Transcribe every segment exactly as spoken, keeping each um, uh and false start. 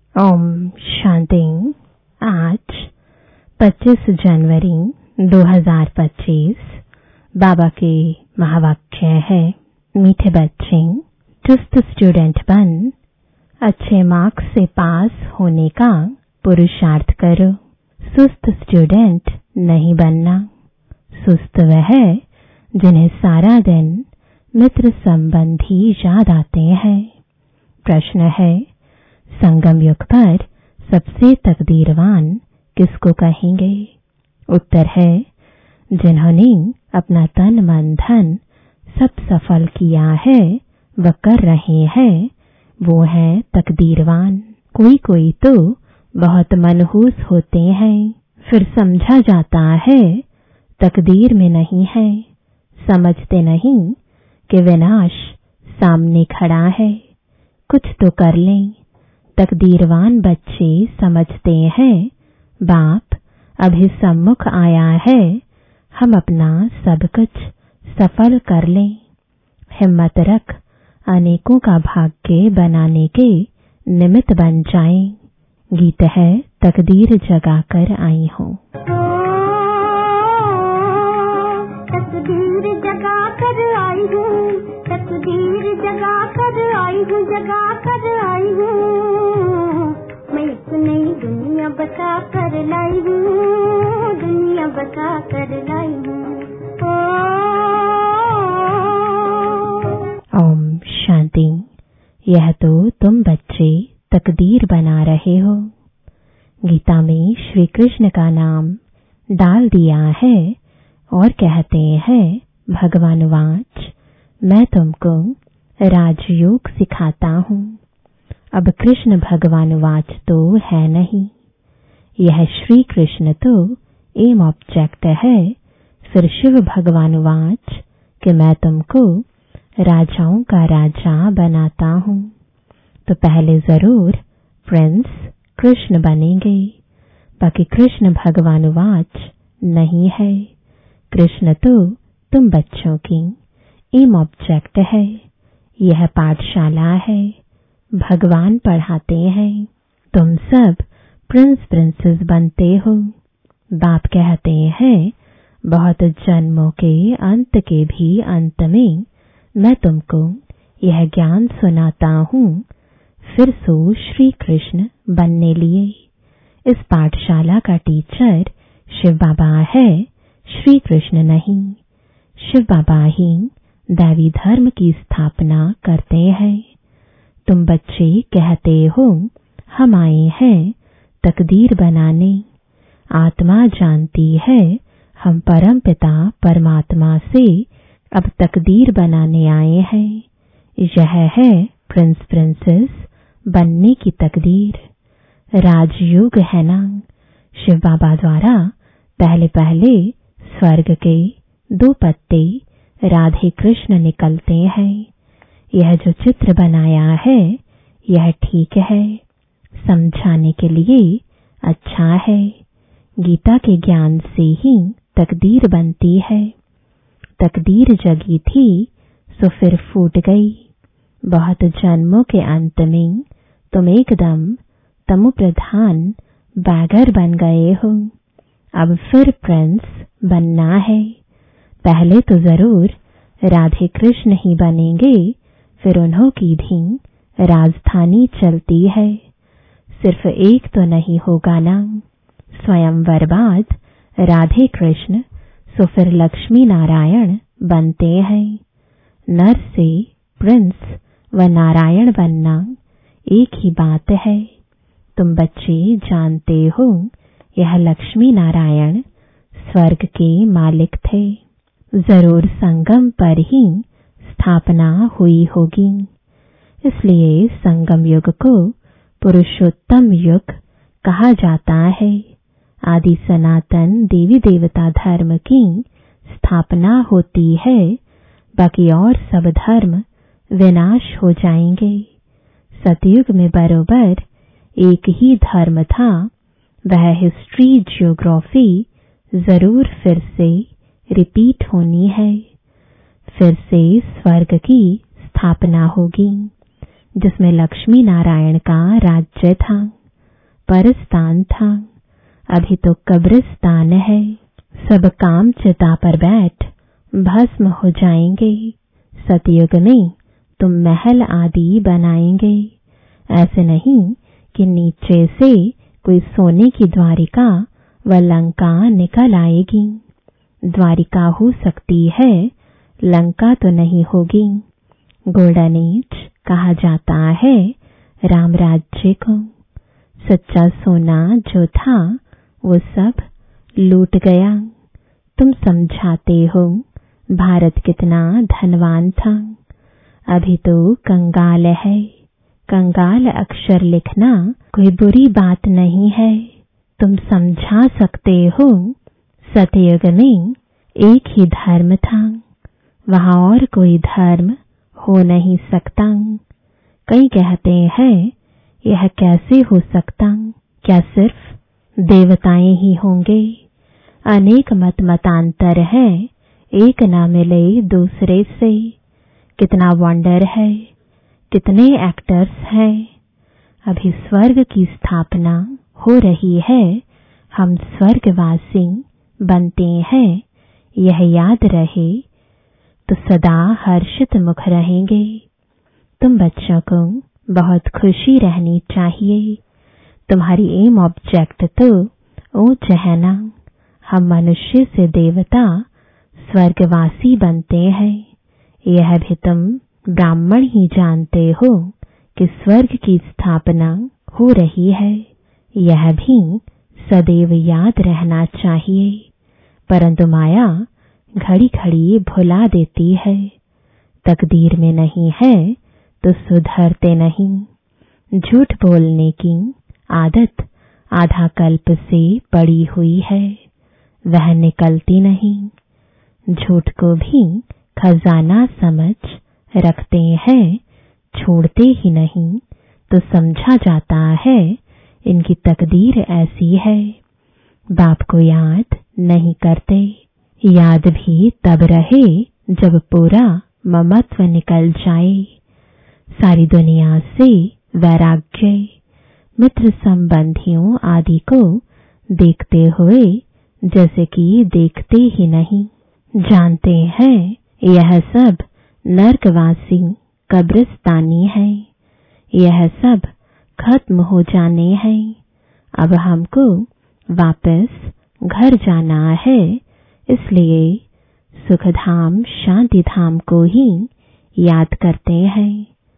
ओम शांति। आज पच्चीस जनवरी दो हज़ार पच्चीस। बाबा के महावाक्य है, मीठे बच्चे चुस्त स्टूडेंट बन अच्छे मार्क्स से पास होने का पुरुषार्थ करो। सुस्त स्टूडेंट नहीं बनना। सुस्त वह है जिन्हें सारा दिन मित्र संबंधी याद आते हैं। प्रश्न है, संगम युग पर सबसे तकदीरवान किसको कहेंगे? उत्तर है, जिन्होंने अपना तन मन धन सब सफल किया है व कर रहे हैं, वो है तकदीरवान। कोई कोई तो बहुत मनहूस होते हैं, फिर समझा जाता है तकदीर में नहीं है। समझते नहीं कि विनाश सामने खड़ा है, कुछ तो कर लें। तकदीरवान बच्चे समझते हैं बाप अभी सम्मुख आया है, हम अपना सब कुछ सफल कर लें। हिम्मत रख अनेकों का भाग्य बनाने के निमित्त बन जाएं। गीत है, तकदीर जगा कर आई हूँ। तकदीर जगा कर आई हूँ, तकदीर जगा कर आई हूँ, जगा कर आई हूँ। मैं एक नई दुनिया बसा कर लाई हूँ, दुनिया बसा कर लाई हूँ। ओम शांति। यह तो तुम बच्चे तकदीर बना रहे हो। गीता में श्री कृष्ण का नाम डाल दिया है और कहते हैं, भगवान वाच मैं तुमको राजयोग सिखाता हूँ। अब कृष्ण भगवान वाच तो है नहीं, यह श्री कृष्ण तो एम ऑब्जेक्ट है। फिर शिव भगवान वाच कि मैं तुमको राजाओं का राजा बनाता हूँ। तो पहले जरूर प्रिंस कृष्ण बनेंगे, बाकी कृष्ण भगवान वाच नहीं है। कृष्ण तो तुम बच्चों की एम ऑब्जेक्ट है। यह पाठशाला है, भगवान पढ़ाते हैं। तुम सब प्रिंस प्रिंसेस बनते हो। बाप कहते हैं, बहुत जन्मों के अंत के भी अंत में मैं तुमको यह ज्ञान सुनाता हूँ, फिर सो श्री कृष्ण बनने लिए। इस पाठशाला का टीचर शिव बाबा है, श्री कृष्ण नहीं। शिव बाबा ही दैवी धर्म की स्थापना करते हैं। तुम बच्चे कहते हो हम आए हैं तकदीर बनाने। आत्मा जानती है हम परम पिता परमात्मा से अब तकदीर बनाने आए हैं। यह है प्रिंस प्रिंसेस बनने की तकदीर। राजयोग है ना। शिव बाबा द्वारा पहले पहले स्वर्ग के दो पत्ते राधे कृष्ण निकलते हैं। यह जो चित्र बनाया है यह ठीक है, समझाने के लिए अच्छा है। गीता के ज्ञान से ही तकदीर बनती है। तकदीर जगी थी सो फिर फूट गई। बहुत जन्मों के अंत में तुम एकदम तमो प्रधान बैगर बन गए हो। अब फिर प्रिंस बनना है। पहले तो जरूर राधे कृष्ण ही बनेंगे, फिर उन्हों की भी राजधानी चलती है। सिर्फ एक तो नहीं होगा ना। स्वयंवर बाद राधे कृष्ण, सो फिर लक्ष्मी नारायण बनते हैं। नर से प्रिंस व नारायण बनना एक ही बात है। तुम बच्चे जानते हो यह लक्ष्मी नारायण स्वर्ग के मालिक थे। जरूर संगम पर ही स्थापना हुई होगी। इसलिए संगम युग को पुरुषोत्तम युग कहा जाता है। आदि सनातन देवी देवता धर्म की स्थापना होती है, बाकी और सब धर्म विनाश हो जाएंगे। सतयुग में बरोबर एक ही धर्म था। वह हिस्ट्री जियोग्राफी जरूर फिर से रिपीट होनी है। फिर से स्वर्ग की स्थापना होगी जिसमें लक्ष्मी नारायण का राज्य था। परस्तान था, अभी तो कब्रिस्तान है। सब काम चिता पर बैठ भस्म हो जाएंगे। सतयुग में तुम महल आदि बनाएंगे। ऐसे नहीं कि नीचे से कोई सोने की द्वारिका व लंका निकल आएगी। द्वारिका हो सकती है, लंका तो नहीं होगी। गोल्डन एज कहा जाता है राम राज्य को। सच्चा सोना जो था वो सब लूट गया। तुम समझाते हो भारत कितना धनवान था, अभी तो कंगाल है। कंगाल अक्षर लिखना कोई बुरी बात नहीं है। तुम समझा सकते हो सतयुग में एक ही धर्म था, वहां और कोई धर्म हो नहीं सकता। कई कहते हैं यह कैसे हो सकता, क्या सिर्फ देवताएं ही होंगे? अनेक मत मतांतर है, एक ना मिले दूसरे से। कितना वंडर है, कितने एक्टर्स हैं। अभी स्वर्ग की स्थापना हो रही है, हम स्वर्गवासी बनते हैं, यह याद रहे तो सदा हर्षित मुख रहेंगे। तुम बच्चों को बहुत खुशी रहनी चाहिए। तुम्हारी एम ऑब्जेक्ट तो ऊंच है ना। हम मनुष्य से देवता स्वर्गवासी बनते हैं। यह भी तुम ब्राह्मण ही जानते हो कि स्वर्ग की स्थापना हो रही है। यह भी सदैव याद रहना चाहिए, परंतु माया घड़ी घड़ी भुला देती है। तकदीर में नहीं है तो सुधरते नहीं। झूठ बोलने की आदत आधा कल्प से पड़ी हुई है, वह निकलती नहीं। झूठ को भी खजाना समझ रखते हैं, छोड़ते ही नहीं, तो समझा जाता है इनकी तकदीर ऐसी है। बाप को याद नहीं करते। याद भी तब रहे जब पूरा ममत्व निकल जाए। सारी दुनिया से वैराग्य, मित्र संबंधियों आदि को देखते हुए जैसे कि देखते ही नहीं। जानते हैं यह सब नरकवासी कब्रिस्तानी है, यह सब खत्म हो जाने हैं। अब हमको वापस घर जाना है, इसलिए सुखधाम शांति धाम को ही याद करते हैं।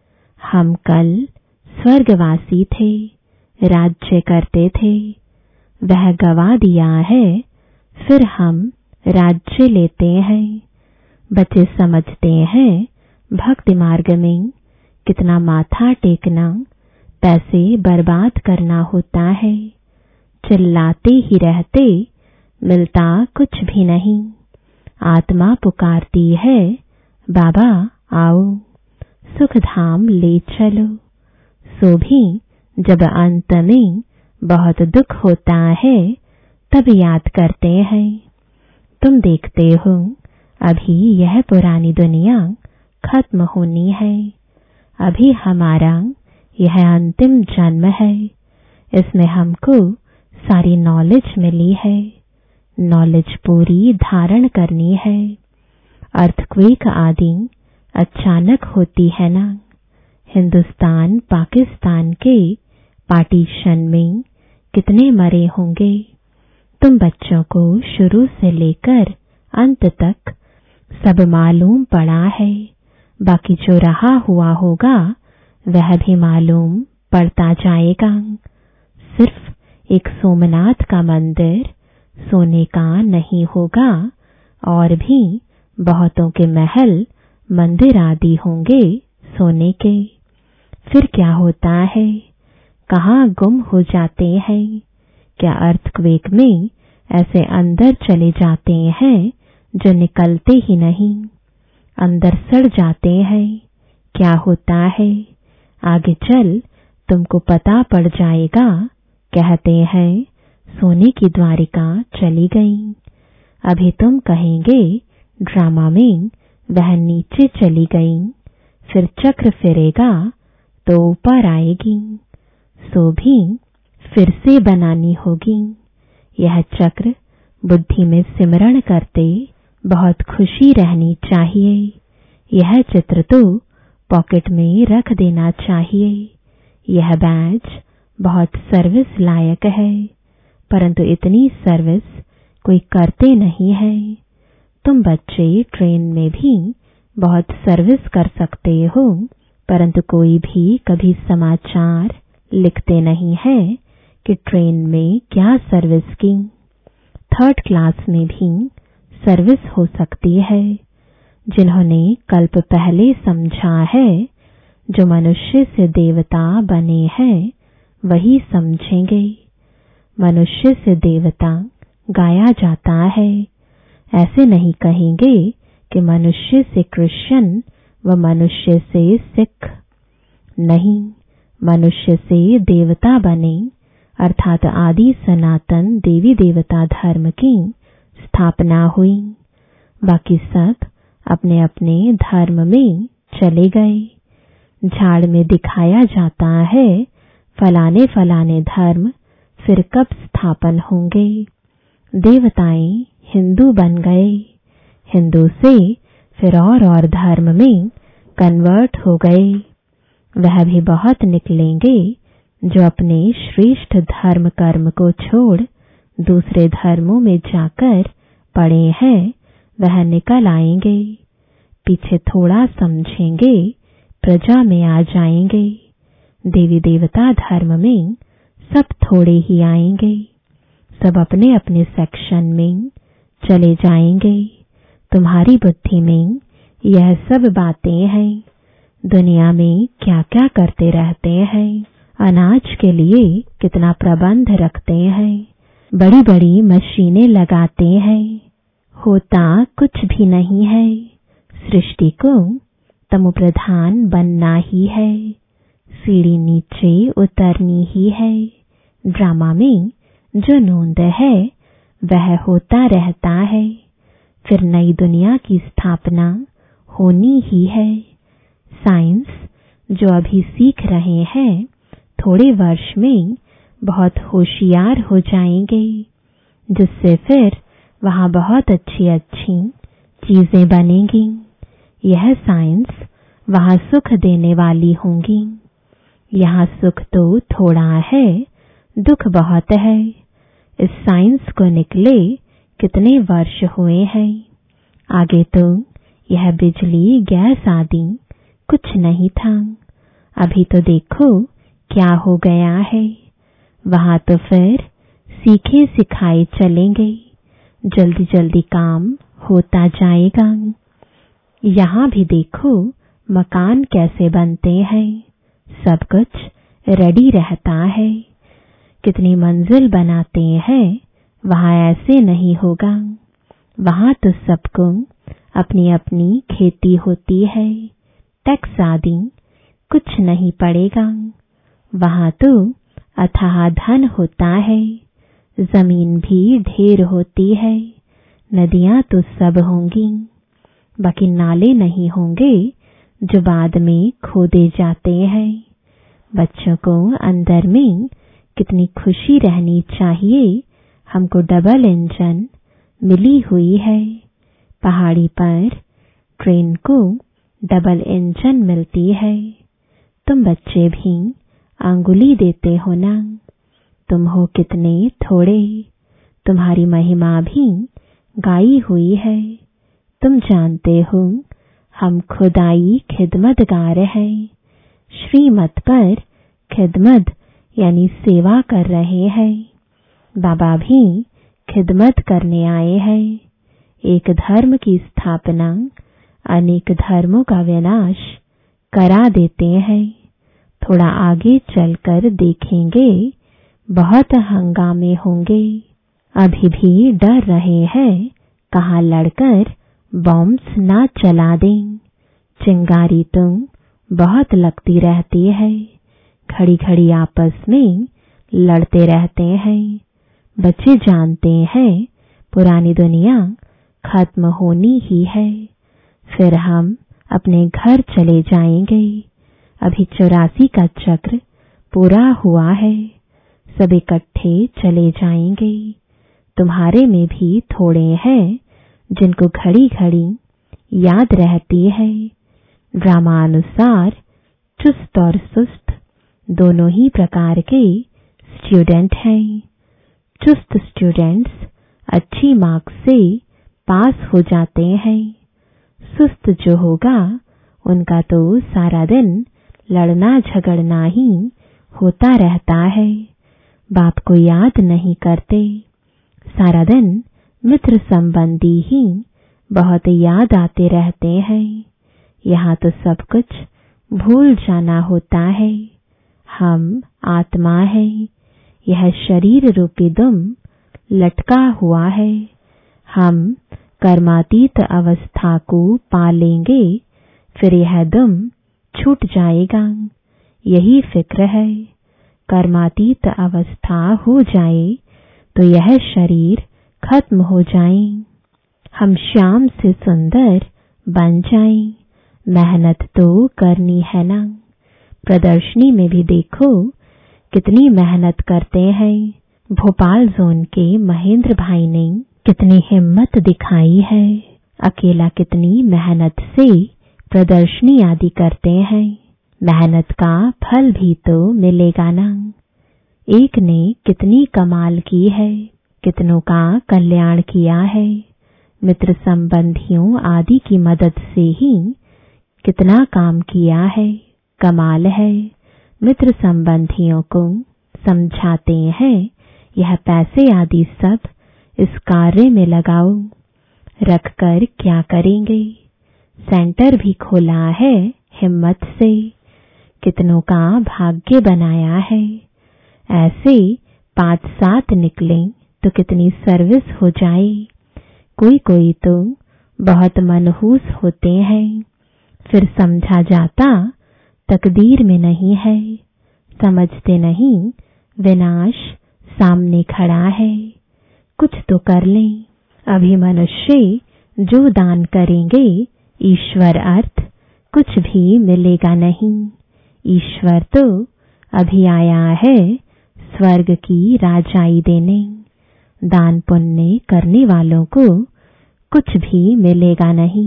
हम कल स्वर्गवासी थे, राज्य करते थे, वह गवा दिया है, फिर हम राज्य लेते हैं। बच्चे समझते हैं भक्ति मार्ग में कितना माथा टेकना, पैसे बर्बाद करना होता है। चिल्लाते ही रहते, मिलता कुछ भी नहीं। आत्मा पुकारती है, बाबा आओ सुख धाम ले चलो। सो भी जब अंत में बहुत दुख होता है तब याद करते हैं। तुम देखते हो अभी यह पुरानी दुनिया खत्म होनी है। अभी हमारा यह अंतिम जन्म है, इसमें हमको सारी नॉलेज मिली है। नॉलेज पूरी धारण करनी है। अर्थक्वेक आदि अचानक होती है ना। हिंदुस्तान पाकिस्तान के पार्टीशन में कितने मरे होंगे। तुम बच्चों को शुरू से लेकर अंत तक सब मालूम पड़ा है। बाकी जो रहा हुआ होगा वह भी मालूम पड़ता जाएगा। सिर्फ एक सोमनाथ का मंदिर सोने का नहीं होगा, और भी बहुतों के महल मंदिर आदि होंगे सोने के। फिर क्या होता है, कहाँ गुम हो जाते हैं? क्या अर्थक्वेक में ऐसे अंदर चले जाते हैं जो निकलते ही नहीं, अंदर सड़ जाते हैं? क्या होता है आगे चल तुमको पता पड़ जाएगा। कहते हैं सोने की द्वारिका चली गई। अभी तुम कहेंगे ड्रामा में वह नीचे चली गई, फिर चक्र फिरेगा तो ऊपर आएगी। सो भी फिर से बनानी होगी। यह चक्र बुद्धि में सिमरण करते बहुत खुशी रहनी चाहिए। यह चित्र तो पॉकेट में रख देना चाहिए। यह बैज बहुत सर्विस लायक है, परंतु इतनी सर्विस कोई करते नहीं है। तुम बच्चे ट्रेन में भी बहुत सर्विस कर सकते हो, परंतु कोई भी कभी समाचार लिखते नहीं है कि ट्रेन में क्या सर्विस की। थर्ड क्लास में भी सर्विस हो सकती है। जिन्होंने कल्प पहले समझा है, जो मनुष्य से देवता बने हैं वही समझेंगे। मनुष्य से देवता गाया जाता है। ऐसे नहीं कहेंगे कि मनुष्य से क्रिश्चियन व मनुष्य से सिख। नहीं, मनुष्य से देवता बने अर्थात आदि सनातन देवी देवता धर्म की स्थापना हुई। बाकी सब अपने अपने धर्म में चले गए। झाड़ में दिखाया जाता है फलाने फलाने धर्म फिर कब स्थापन होंगे। देवताएं हिंदू बन गए, हिंदू से फिर और और धर्म में कन्वर्ट हो गए। वह भी बहुत निकलेंगे जो अपने श्रेष्ठ धर्म कर्म को छोड़ दूसरे धर्मों में जाकर पड़े हैं, वह निकल आएंगे। पीछे थोड़ा समझेंगे, प्रजा में आ जाएंगे। देवी देवता धर्म में सब थोड़े ही आएंगे, सब अपने अपने सेक्शन में चले जाएंगे। तुम्हारी बुद्धि में यह सब बातें हैं। दुनिया में क्या क्या करते रहते हैं, अनाज के लिए कितना प्रबंध रखते हैं, बड़ी बड़ी मशीनें लगाते हैं, होता कुछ भी नहीं है। सृष्टि को तमो प्रधान बनना ही है, सीढ़ी नीचे उतरनी ही है। ड्रामा में जो नोंद है वह होता रहता है, फिर नई दुनिया की स्थापना होनी ही है। साइंस जो अभी सीख रहे हैं, थोड़े वर्ष में बहुत होशियार हो जाएंगे, जिससे फिर वहां बहुत अच्छी अच्छी चीजें बनेंगी। यह साइंस वहां सुख देने वाली होंगी। यहाँ सुख तो थोड़ा है, दुख बहुत है। इस साइंस को निकले कितने वर्ष हुए हैं। आगे तो यह बिजली गैस आदि कुछ नहीं था। अभी तो देखो क्या हो गया है। वहां तो फिर सीखे सिखाए चलेंगे, जल्दी जल्दी काम होता जाएगा। यहाँ भी देखो मकान कैसे बनते हैं, सब कुछ रेडी रहता है। कितनी मंजिल बनाते हैं, वहां ऐसे नहीं होगा। वहां तो सबको अपनी अपनी खेती होती है, टैक्स आदि कुछ नहीं पड़ेगा। वहां तो अथाह धन होता है, जमीन भी ढेर होती है, नदियां तो सब होंगी। बाकी नाले नहीं होंगे जो बाद में खोदे जाते हैं। बच्चों को अंदर में कितनी खुशी रहनी चाहिए। हमको डबल इंजन मिली हुई है। पहाड़ी पर ट्रेन को डबल इंजन मिलती है। तुम बच्चे भी अंगुली देते हो ना। तुम हो कितने थोड़े, तुम्हारी महिमा भी गाई हुई है। तुम जानते हो हम खुदाई खिदमतगार हैं। श्रीमत पर खिदमत यानी सेवा कर रहे हैं। बाबा भी खिदमत करने आए हैं। एक धर्म की स्थापना अनेक धर्मों का विनाश करा देते हैं। थोड़ा आगे चलकर देखेंगे बहुत हंगामे होंगे। अभी भी डर रहे हैं कहाँ लड़कर बॉम्ब्स ना चला दें। चिंगारी तो बहुत लगती रहती है, घड़ी घड़ी आपस में लड़ते रहते हैं। बच्चे जानते हैं पुरानी दुनिया खत्म होनी ही है, फिर हम अपने घर चले जाएंगे। अभी चौरासी का चक्र पूरा हुआ है, सब इकट्ठे चले जाएंगे। तुम्हारे में भी थोड़े हैं जिनको घड़ी घड़ी याद रहती है। ड्रामानुसार चुस्त और सुस्त दोनों ही प्रकार के स्टूडेंट हैं। चुस्त स्टूडेंट्स अच्छी मार्क्स से पास हो जाते हैं। सुस्त जो होगा उनका तो सारा दिन लड़ना झगड़ना ही होता रहता है। बाप को याद नहीं करते। सारा दिन मित्र संबंधी ही बहुत याद आते रहते हैं। यहाँ तो सब कुछ भूल जाना होता है। हम आत्मा है, यह शरीर रूपी दुम लटका हुआ है। हम कर्मातीत अवस्था को पा लेंगे, फिर यह दुम छूट जाएगा। यही फिक्र है। कर्मातीत अवस्था हो जाए तो यह शरीर खत्म हो जाए, हम श्याम से सुंदर बन जाएं। मेहनत तो करनी है ना। प्रदर्शनी में भी देखो कितनी मेहनत करते हैं। भोपाल जोन के महेंद्र भाई ने कितनी हिम्मत दिखाई है। अकेला कितनी मेहनत से प्रदर्शनी आदि करते हैं। मेहनत का फल भी तो मिलेगा ना। एक ने कितनी कमाल की है, कितनों का कल्याण किया है। मित्र संबंधियों आदि की मदद से ही कितना काम किया है। कमाल है। मित्र संबंधियों को समझाते हैं, यह पैसे आदि सब इस कार्य में लगाओ। रखकर क्या करेंगे। सेंटर भी खोला है हिम्मत से। कितनों का भाग्य बनाया है। ऐसे पांच सात निकले तो कितनी सर्विस हो जाए। कोई कोई तो बहुत मनहूस होते हैं। फिर समझा जाता तकदीर में नहीं है। समझते नहीं विनाश सामने खड़ा है। कुछ तो कर लें। अभी मनुष्य जो दान करेंगे ईश्वर अर्थ कुछ भी मिलेगा नहीं। ईश्वर तो अभी आया है स्वर्ग की राजाई देने। दान पुण्य करने वालों को कुछ भी मिलेगा नहीं।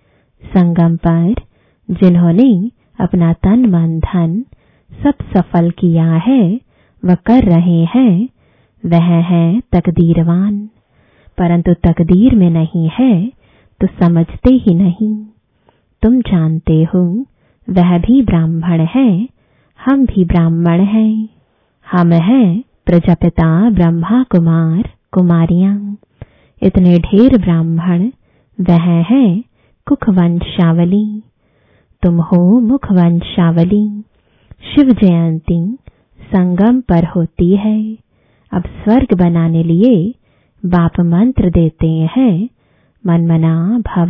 संगम पर जिन्होंने अपना तन मन धन सब सफल किया है, वह कर रहे हैं, वह है तकदीरवान। परंतु तकदीर में नहीं है तो समझते ही नहीं। तुम जानते हो वह भी ब्राह्मण है, हम भी ब्राह्मण हैं। हम हैं प्रजापिता ब्रह्मा कुमार कुमारियां। इतने ढेर ब्राह्मण वह है कुख वंशावली। तुम हो मुख वंशावली। शिव जयंती संगम पर होती है। अब स्वर्ग बनाने लिए बाप मंत्र देते हैं, मनमना भव।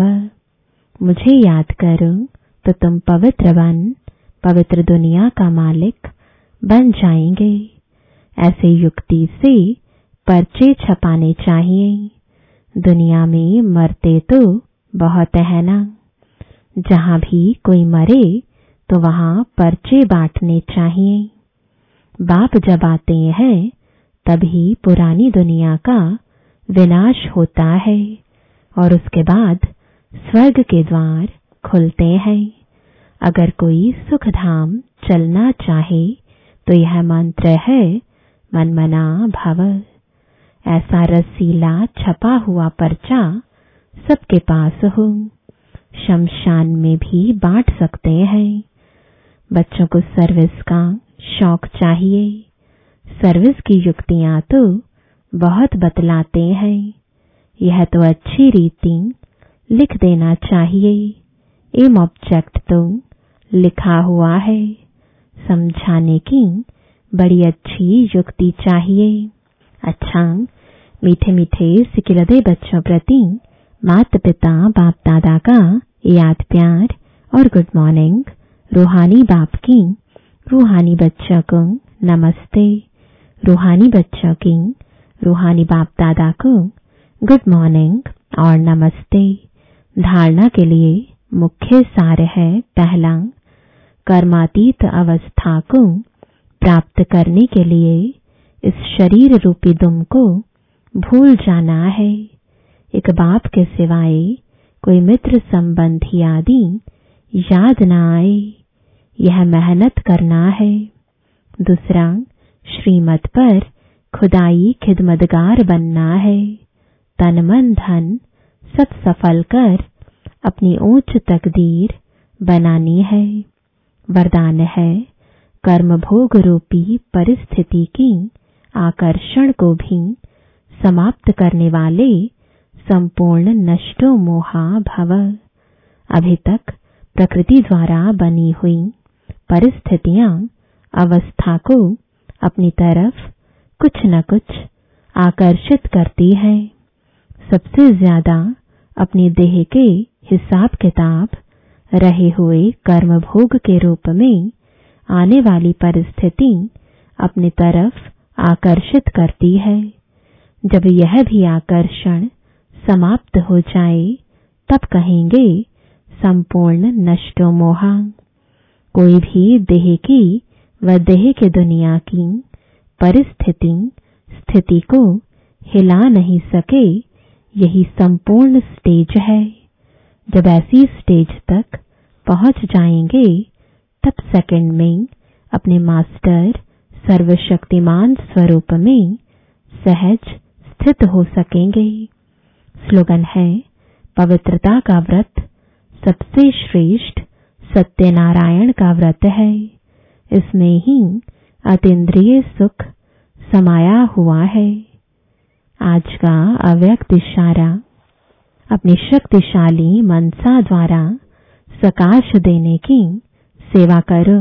मुझे याद करो तो तुम पवित्र बन पवित्र दुनिया का मालिक बन जाएंगे। ऐसे युक्ति से पर्चे छपाने चाहिए। दुनिया में मरते तो बहुत है ना। जहां भी कोई मरे तो वहां पर्चे बांटने चाहिए। बाप जब आते हैं तभी पुरानी दुनिया का विनाश होता है और उसके बाद स्वर्ग के द्वार खुलते हैं। अगर कोई सुखधाम चलना चाहे तो यह मंत्र है, मनमना भव। ऐसा रसीला छपा हुआ पर्चा सबके पास हो। शमशान में भी बांट सकते हैं। बच्चों को सर्विस का शौक चाहिए। सर्विस की युक्तियां तो बहुत बतलाते हैं। यह तो अच्छी रीति लिख देना चाहिए। एम ऑब्जेक्ट तो लिखा हुआ है। समझाने की बड़ी अच्छी युक्ति चाहिए। अच्छा, मीठे मीठे सिकिलदे बच्चों प्रति माता पिता बाप दादा का याद प्यार और गुड मॉर्निंग। रूहानी बाप की रूहानी बच्चों को नमस्ते। रूहानी बच्चों की रूहानी बाप दादा को गुड मॉर्निंग और नमस्ते। धारणा के लिए मुख्य सार है, पहला, कर्मातीत अवस्था को प्राप्त करने के लिए इस शरीर रूपी दुम को भूल जाना है। एक बाप के सिवाय कोई मित्र संबंधी आदि याद न आए, यह मेहनत करना है। दूसरा, श्रीमत पर खुदाई खिदमतगार बनना है। तन मन धन सब सफल कर अपनी ऊंच तकदीर बनानी है। वरदान है कर्म भोग रूपी परिस्थिति की आकर्षण को भी समाप्त करने वाले संपूर्ण नष्टो मोहा भव। अभी तक प्रकृति द्वारा बनी हुई परिस्थितियां अवस्था को अपनी तरफ कुछ न कुछ आकर्षित करती है। सबसे ज्यादा अपनी देह के हिसाब किताब रहे हुए कर्म भोग के रूप में आने वाली परिस्थिति अपनी तरफ आकर्षित करती है। जब यह भी आकर्षण समाप्त हो जाए तब कहेंगे संपूर्ण नष्टो मोहा। कोई भी देह की व देह के दुनिया की परिस्थिति स्थिति को हिला नहीं सके, यही संपूर्ण स्टेज है। जब ऐसी स्टेज तक पहुंच जाएंगे तब सेकंड में अपने मास्टर सर्वशक्तिमान स्वरूप में सहज स्थित हो सकेंगे। स्लोगन है, पवित्रता का व्रत सबसे श्रेष्ठ सत्यनारायण का व्रत है। इसमें ही अतीन्द्रिय सुख समाया हुआ है। आज का अव्यक्त इशारा अपनी शक्तिशाली मनसा द्वारा सकाश देने की सेवा करो।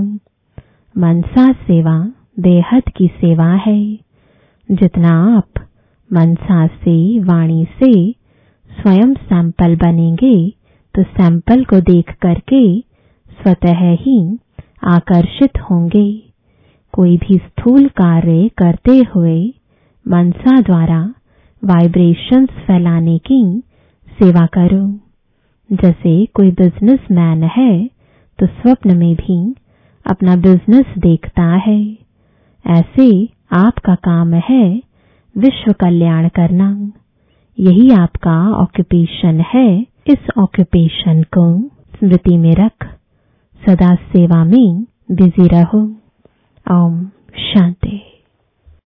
मनसा सेवा बेहद की सेवा है। जितना आप मनसा से वाणी से स्वयं सैंपल बनेंगे तो सैंपल को देख करके स्वतः ही आकर्षित होंगे। कोई भी स्थूल कार्य करते हुए मनसा द्वारा वाइब्रेशंस फैलाने की सेवा करो। जैसे कोई बिजनेसमैन है तो स्वप्न में भी अपना बिजनेस देखता है, ऐसे आपका काम है विश्व कल्याण करना। यही आपका ऑक्यूपेशन है। इस ऑक्यूपेशन को स्मृति में रख सदा सेवा में बिजी रहो। ओम शांति।